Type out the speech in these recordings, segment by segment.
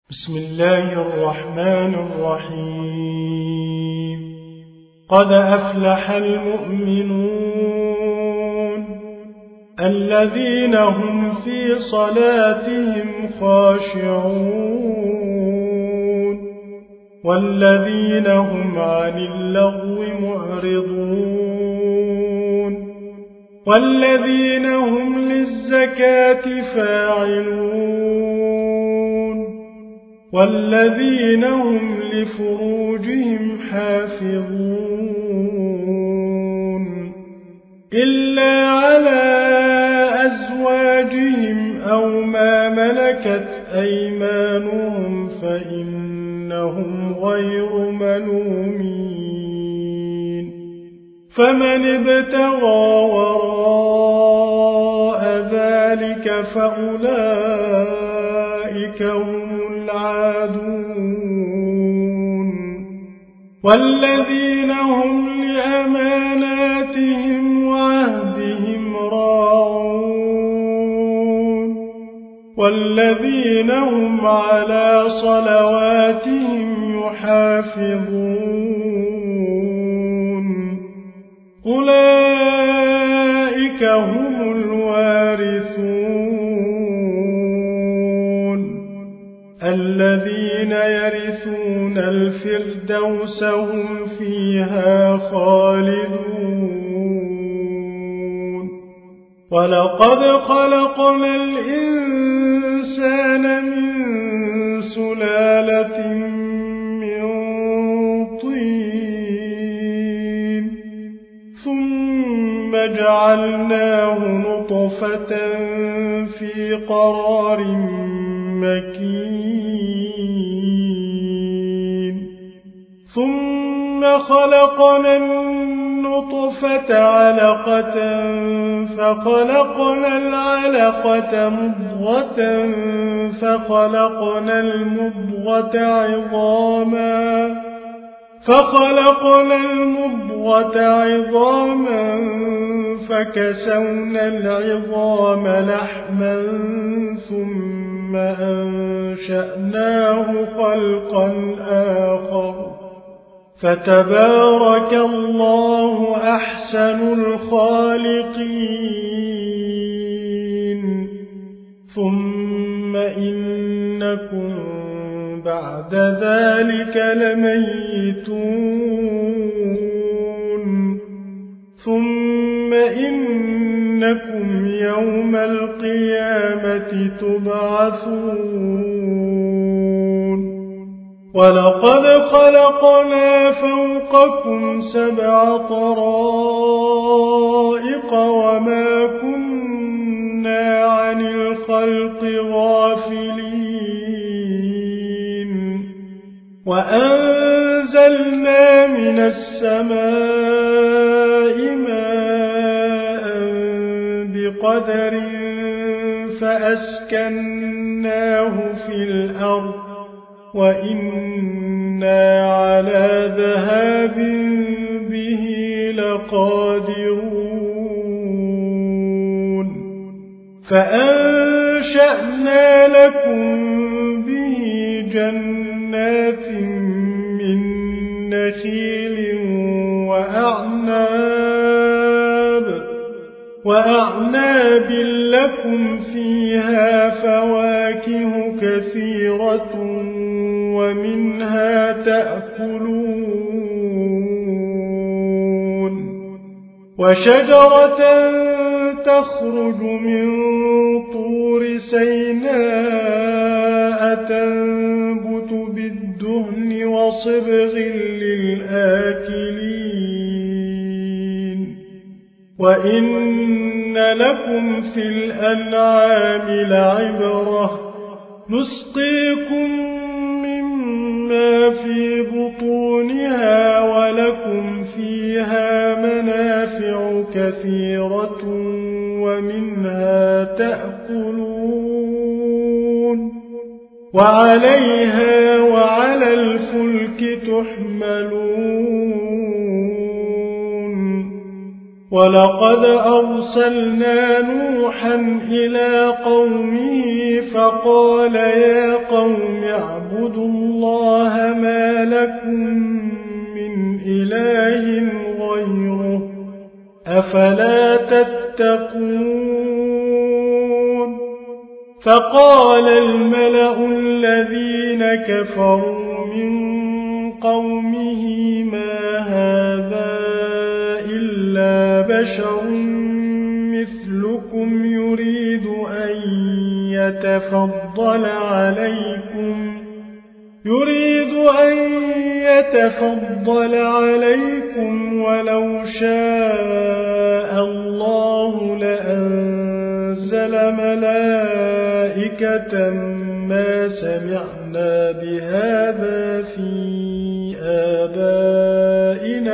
بسم الله الرحمن الرحيم. قد أفلح المؤمنون الذين هم في صلاتهم خاشعون والذين هم عن اللغو معرضون والذين هم للزكاة فاعلون والذين هم لفروجهم حافظون إلا على أزواجهم أو ما ملكت أيمانهم فإنهم غير ملومين. فمن ابتغى وراء ذلك فأولئك هم العادون والذين هم لأماناتهم وعهدهم راعون والذين هم على صلواتهم يحافظون أولئك هم الوارثون الذين يرثون الفردوس هم فيها خالدون. ولقد خلقنا الإنسان من سلالة من طين ثم جعلناه نطفة في قرار مكين ثم خلقنا النطفة علقة فخلقنا العلقة مضغة فخلقنا المضغة عظاما فكسونا العظام لحما ثم أنشأناه خلقا آخر فتبارك الله أحسن الخالقين. ثم إنكم بعد ذلك لميتون ثم إنكم يوم القيامة تبعثون. ولقد خلقنا فوقكم 7 طرائق وما كنا عن الخلق غافلين وأنزلنا من السماء ماء بقدر فأسكناه في الأرض وإنا على ذهاب به لقادرون. فأنشأنا لكم به جنات من نخيل وأعناب لكم فيها فواكه كثيرة ومنها تأكلون وشجرة تخرج من طور سيناء تنبت بالدهن وصبغ للآكلين وإن لكم في الأنعام لعبرة نسقيكم مما في بطونها ولكم فيها منافع كثيرة ومنها تأكلون وعليها وعلى الفلك تحملون. ولقد أرسلنا نوحا إلى قومه فقال يا قوم اعبدوا الله ما لكم من إله غيره أفلا تتقون فقال الملأ الذين كفروا من قومه ما هذا إلا بشر مثلكم يريد أن يتفضل عليكم ولو شاء الله لأنزل ملائكة ما سمعنا بهذا في آبائنا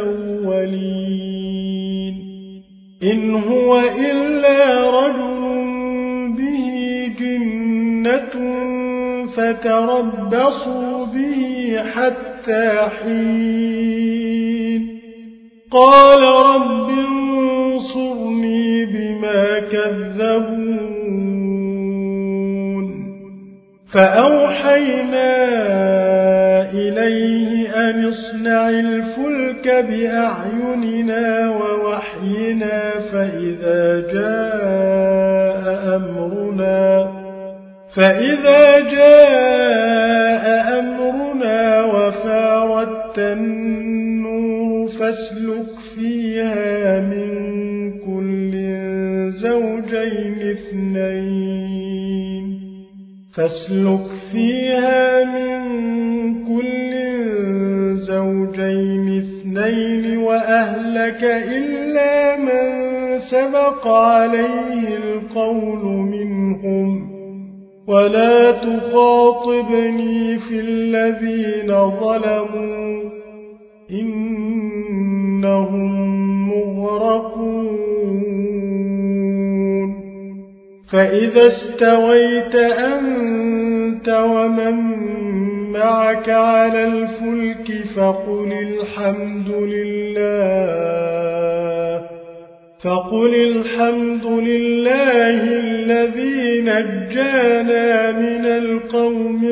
الأولين إن هو إلا رجل به جنة فتربصوا به حتى حين قال رب انصرني بما كذبون فأوحينا إليه أن اصنع الفلك بأعيننا ووحينا فإذا جاء أمرنا وفارت النور فاسلك فيها من كل زوجين اثنين وأهلك إلا من سبق عليه القول منهم ولا تخاطبني في الذين ظلموا إنهم مغرقون فإذا استويت أنت ومن معك على الفلك فقل الحمد لله الذي نجانا من القوم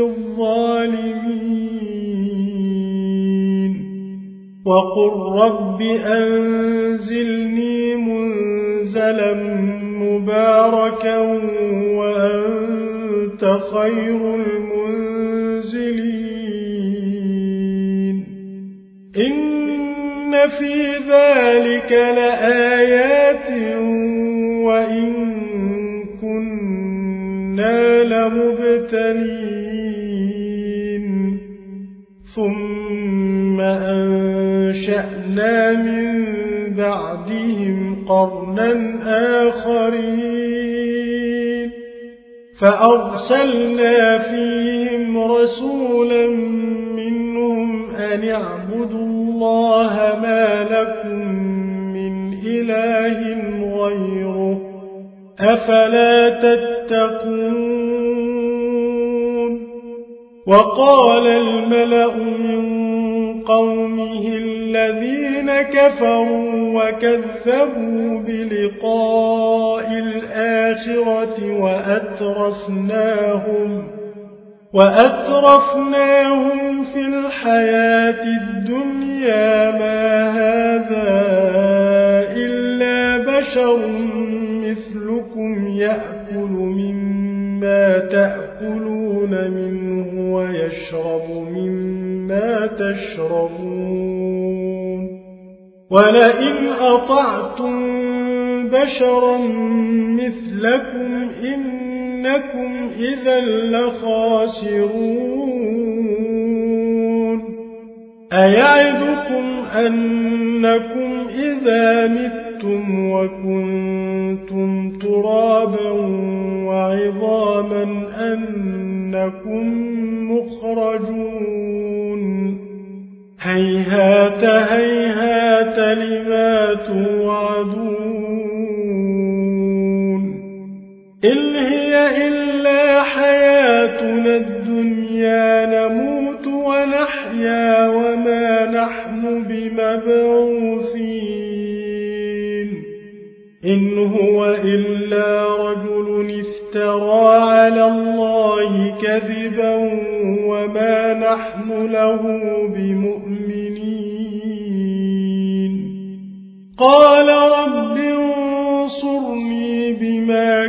الظالمين وقل رب أنزلني منزلا مباركا وأنت خير المنزلين إن في ذلك لآيات وإن كنا لمبتلين ثم أنشأنا من بعدهم قرنا آخرين فأرسلنا فيهم رسولا منهم أن اعبدوا الله ما لكم من إله غيره أفلا تتقون وقال الملأ من قومه الذين كفروا وكذبوا بلقاء الآخرة وأترفناهم في الحياة الدنيا ما هذا إلا بشر مثلكم يأكل مما تأكلون منه ويشرب مما تشربون ولئن أطعتم بشرا مثلكم إنكم إذا لخاسرون أيعدكم أنكم إذا متم وكنتم ترابا وعظاما أنكم مخرجون هيهات هيهات لما توعدون إن هي إلا حياتنا الدنيا نموت ونحيا وما نحن بمبعوثين وما نحن له بمؤمنين قال رب انصرني بما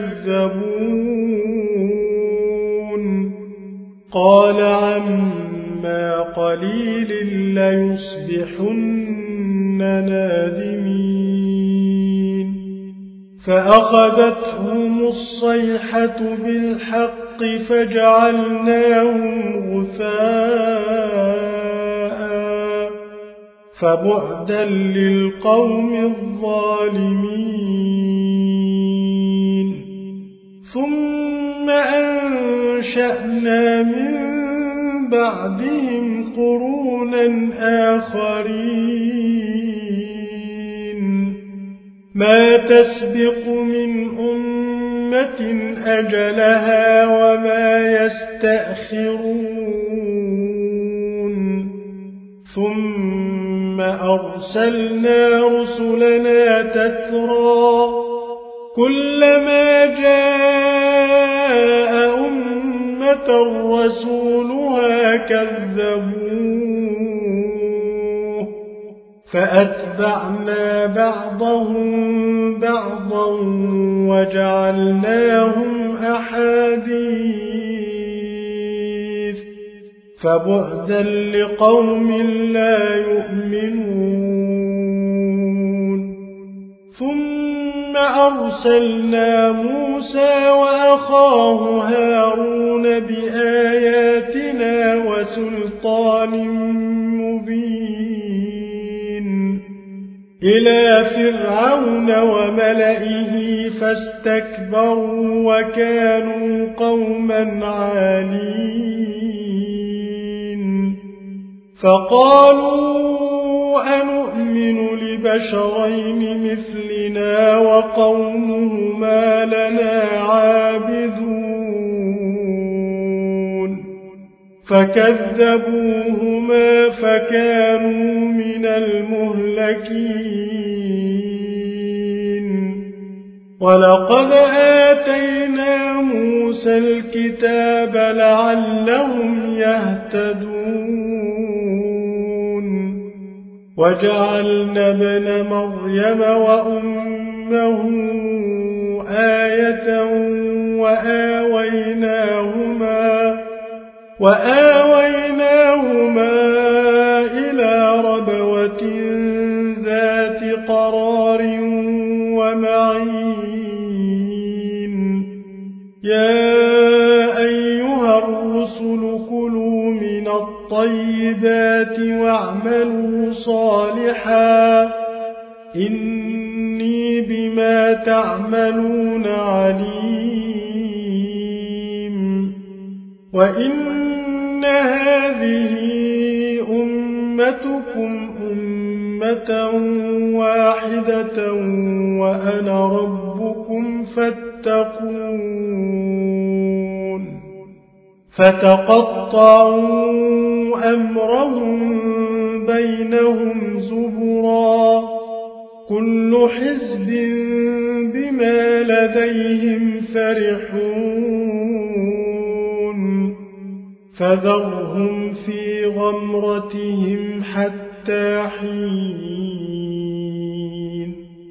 كذبون قال عما قليل ليصبحن نادمين فأخذتهم الصيحة بالحق فجعلناهم غثاء فبعدا للقوم الظالمين ثم أنشأنا من بعدهم قرونا آخرين ما تسبق من أمة أجلها وما يستأخرون ثم أرسلنا رسلنا تترى كلما جاء أمة رسولها كذبوه فأتبعنا بعضهم بعضا وجعلناهم أحاديث فبعدا لقوم لا يؤمنون ثم أرسلنا موسى وأخاه هارون بآياتنا وسلطان مبين إلى فرعون وملئه فاستكبروا وكانوا قوما عالين فقالوا أنؤمن لبشرين مثلنا وقومهما لنا عابدون فكذبوهما فكانوا من المهلكين ولقد آتينا موسى الكتاب لعلهم يهتدون وجعلنا ابن مريم وأمه آية وآويناهما إلى ربوة ذات قرار ومعين يا أيها الرسل كلوا من الطيبات واعملوا صالحا إني بما تعملون عليم وإن هذه أمتكم أمة واحدة وأنا ربكم فاتقون فتقطعوا أمرهم بينهم زبرا كل حزب بما لديهم فرحون فذرهم في غمرتهم حتى حين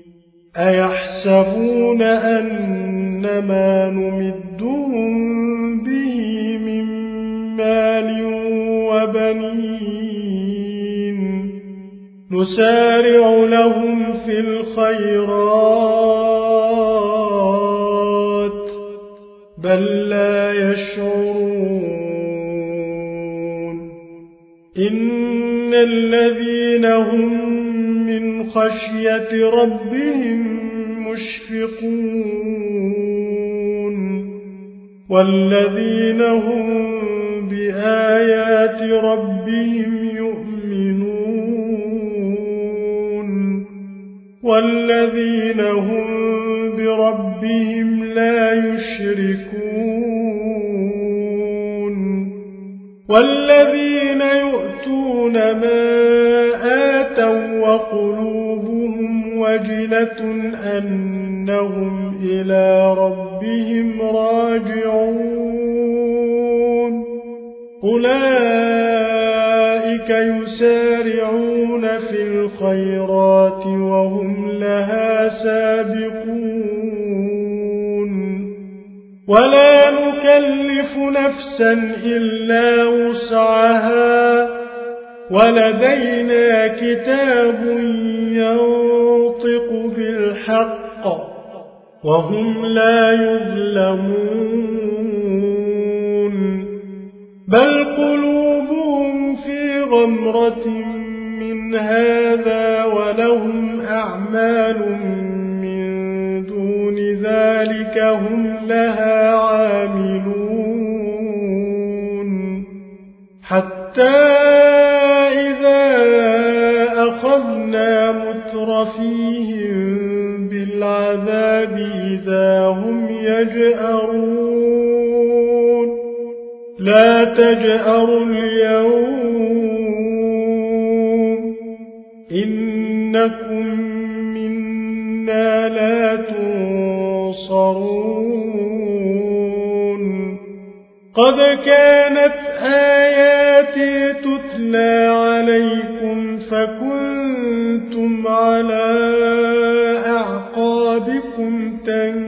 أيحسبون أن ما نمدهم به من مال وبنين نسارع لهم في الخيرات بل لا يشعرون إن الذين هم من خشية ربهم مشفقون والذين هم بآيات ربهم يؤمنون والذين هم بربهم لا يشركون والذين يؤتون ما آتوا وقلوبهم وجلة أنهم إلى ربهم راجعون أولئك يسارعون في الخيرات وهم لها سابقون ولا نكلف نفسا إلا وسعها ولدينا كتاب ينطق بالحق وهم لا يظلمون بل قلوبهم في غمرة من هذا ولهم أعمال من دون ذلك هم لها عاملون حتى إذا أخذنا مترفيهم بالعذاب إذا هم يجأرون لا تجأروا اليوم إنكم منا لا تنصرون قد كانت آياتي تتلى عليكم فكنتم على أعقابكم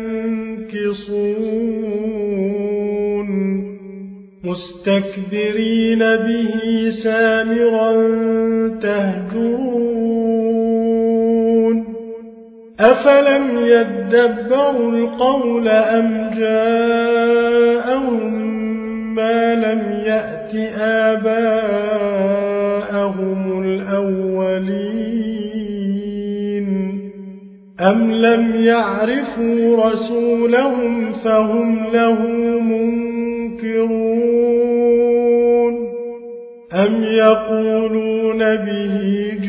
تنكصون مستكبرين به سامرا تهجرون أفلم يدبروا القول أم جاءهم ما لم يأت آباءهم الأولين أم لم يعرفوا رسولهم فهم له منكرون أم يقولون به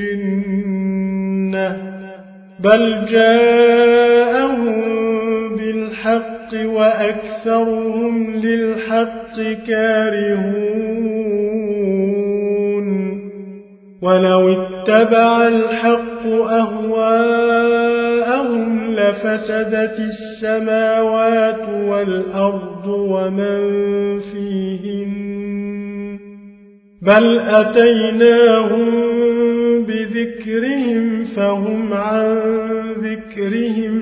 جنة بل جاءهم بالحق وأكثرهم للحق كارهون ولو اتبع الحق أهواءهم لفسدت السماوات والأرض ومن فيهن بل أتيناهم بذكرهم فهم عن ذكرهم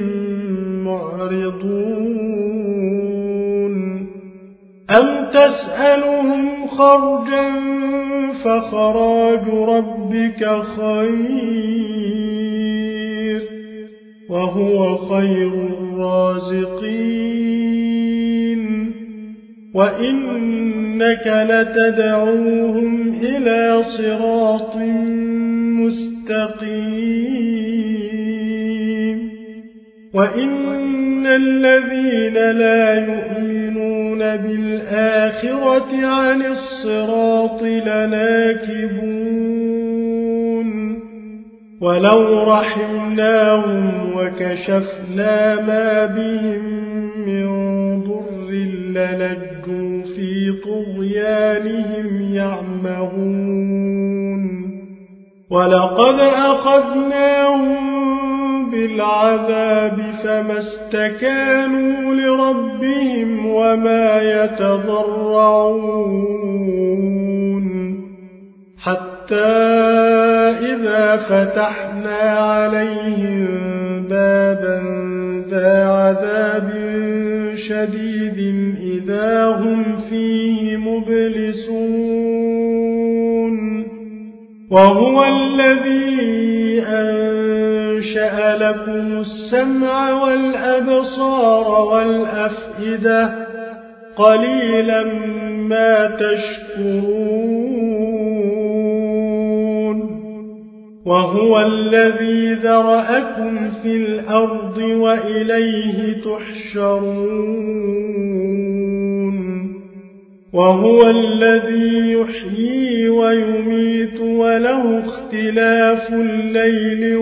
معرضون أم تسألهم خرجا فخراج ربك خير وهو خير الرازقين وإنك لتدعوهم إلى صراط مستقيم وإن الذين لا يؤمنون بالآخرة عن الصراط لناكبون ولو رحمناهم وكشفنا ما بهم من ضر للجوا في طغيانهم يعمهون ولقد أخذناهم بالعذاب فما استكانوا لربهم وما يتضرعون حتى إذا فتحنا عليهم بابا ذا عذاب شديد إذا هم فيه مبلسون وهو الذي أنشأ لكم السمع والأبصار والأفئدة قليلا ما تشكرون وهو الذي ذرأكم في الأرض وإليه تحشرون وهو الذي يحيي ويميت وله اختلاف الليل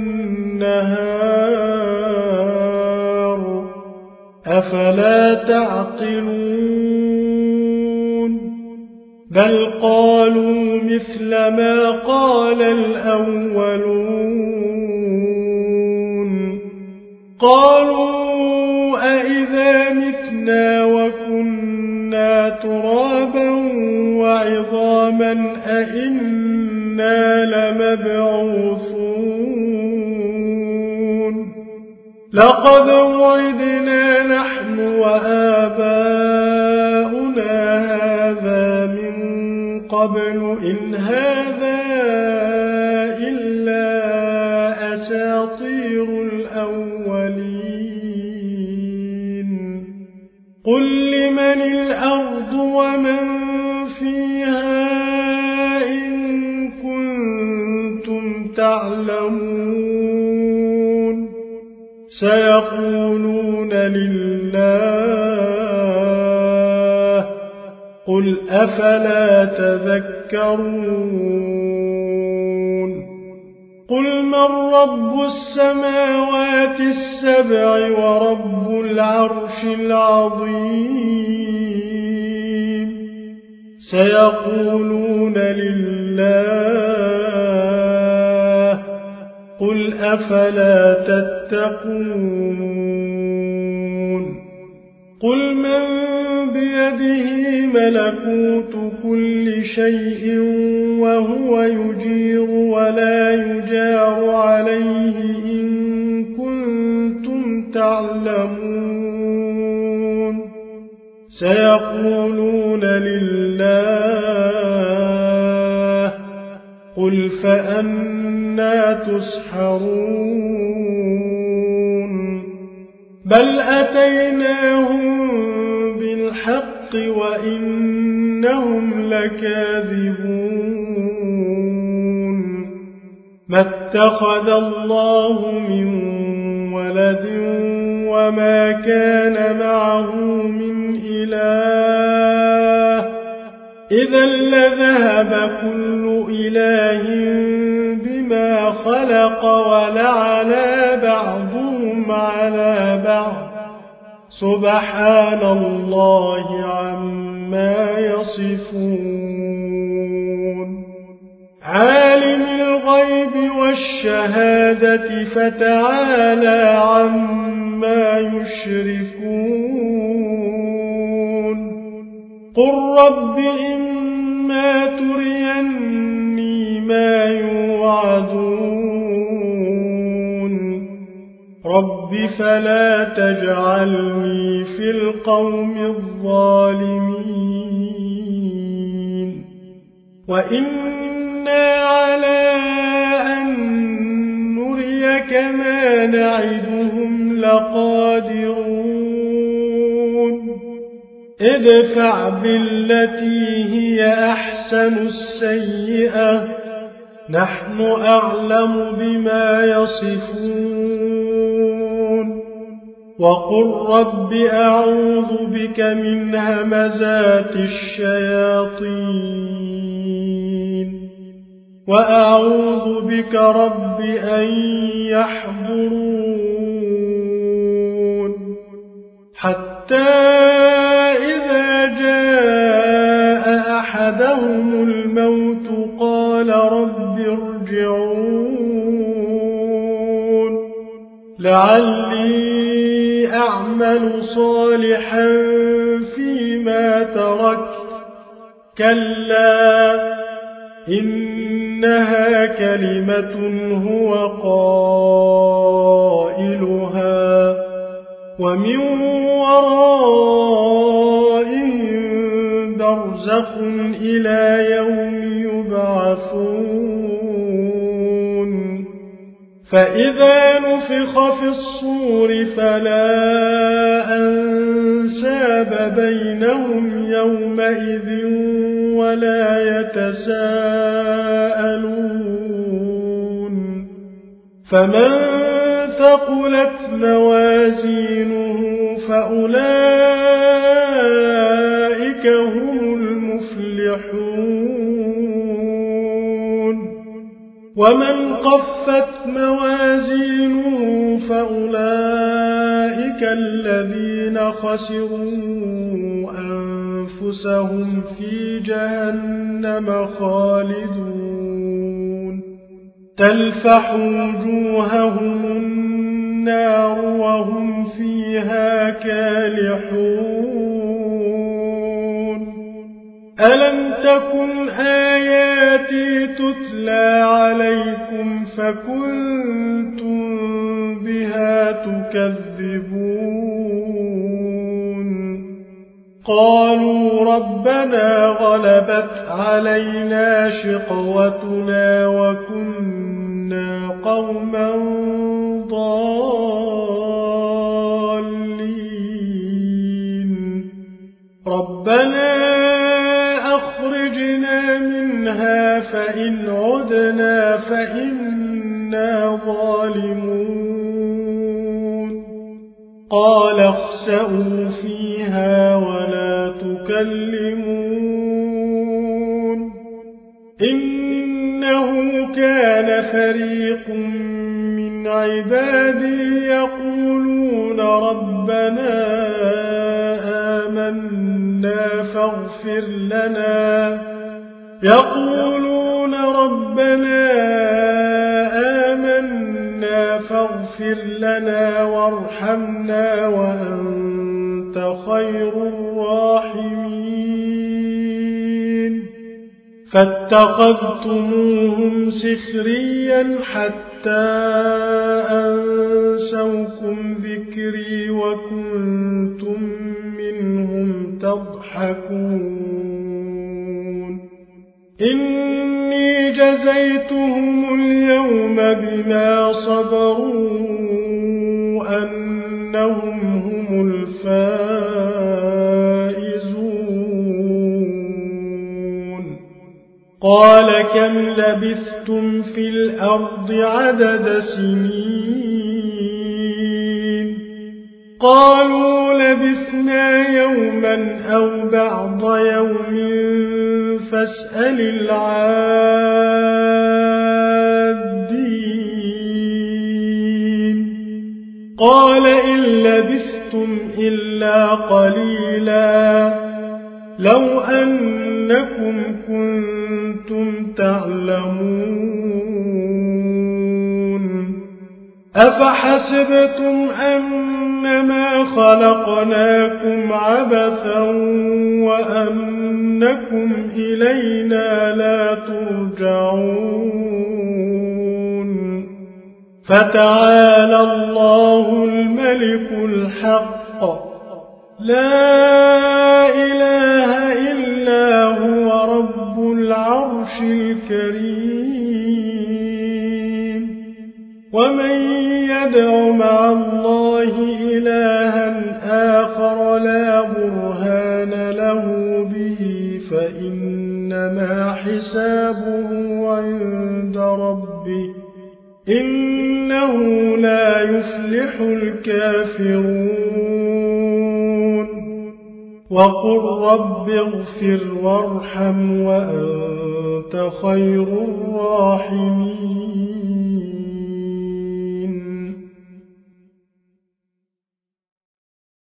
والنهار أفلا تعقلون بل قالوا مثل ما قال الأولون قالوا أئذا متنا وكنا ترابا أئنا لمبعوثون لقد وعدنا نحن وآباؤنا هذا من قبل إن هذا إلا أساطير الأولين قل لمن الأرض ومن فيها إن كنتم تعلمون سيقولون لله قل أفلا تذكرون قل من رب السماوات السبع ورب العرش العظيم سيقولون لله قل أفلا تتقون قل من بيده ملكوت كل شيء وهو يجير ولا يجار عليه إن كنتم تعلمون سيقولون لله قل فأنى تسحرون بل أتيناهم بالحق وإنهم لكاذبون ما اتخذ الله من ولد وما كان معه من إله إذا لذهب كل إله بما خلق ولعلى بعضهم على بعض سبحان الله عما يصفون عالم الغيب والشهادة فتعالى عما يشركون قل رب إما تريني ما يوعدون رب فلا تجعلني في القوم الظالمين وإنا على أن نريك ما نعدهم لقادرون ادفع بالتي هي أحسن السيئة نحن أعلم بما يصفون وقل رب أعوذ بك من همزات الشياطين وأعوذ بك رب أن يحضرون حتى إذا جاء أحدهم الموت قال رب ارجعون لعلي أعمل صالحا فيما تركت كلا إنها كلمة هو قائلها ومن ورائهم برزخ إلى يوم يبعثون فإذا نفخ في الصور فلا أنساب بينهم يومئذ ولا يتساءلون فمن ثقلت موازينه فأولئك هم المفلحون ومن خفت موازينه فأولئك الذين خسروا أنفسهم في جهنم خالدون تلفح وجوههم النار وهم فيها كالحون ألم تكن آياتي تتلى عليكم فكنتم بها تكذبون قالوا ربنا غلبت علينا شقوتنا وكنا قوما ضالين ربنا أخرجنا منها فإن عدنا فإنا ظالمون قال اخسئوا فيها ولا تكلمون إنه كان فريق من عبادي يقولون ربنا آمنا فاغفر لنا وارحمنا وأنت خير الراحمين فاتخذتموهم سخريا حتى أنسوكم ذكري وكنتم منهم تضحكون إني جزيتهم اليوم بما صبروا أنهم هم الفائزون قال كم لبثتم في الأرض عدد سنين قالوا لبثنا يوما أو بعض يوم فاسأل العادين قال إن لبثتم إلا قليلا لو أنكم كنتم تعلمون أفحسبتم أنما خلقناكم عبثا وأنكم إلينا لا ترجعون فتعالى الله الملك الحق لا إله إلا هو رب العرش الكريم ومن يدع مع الله إلها آخر لا برهان له به فإنما حسابه عند ربه إنه لا يفلح الكافرون وقل رب اغفر وارحم وأنت خير الراحمين